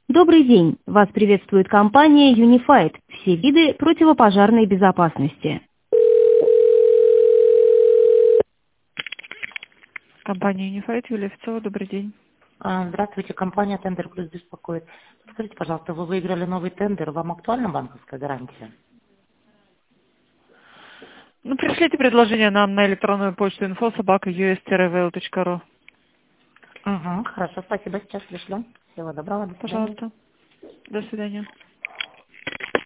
Добрый день! Вас приветствует компания Unified. Все виды противопожарной безопасности. Компания Unified, Юлия Офицова, добрый день. Здравствуйте, компания Тендер Плюс беспокоит. Скажите, пожалуйста, вы выиграли новый тендер, вам актуальна банковская гарантия? Ну, пришлите предложение нам на электронную почту info@us-mail.ru. Угу, хорошо, спасибо, сейчас пришлю. Всего доброго, до свидания. Пожалуйста. До свидания.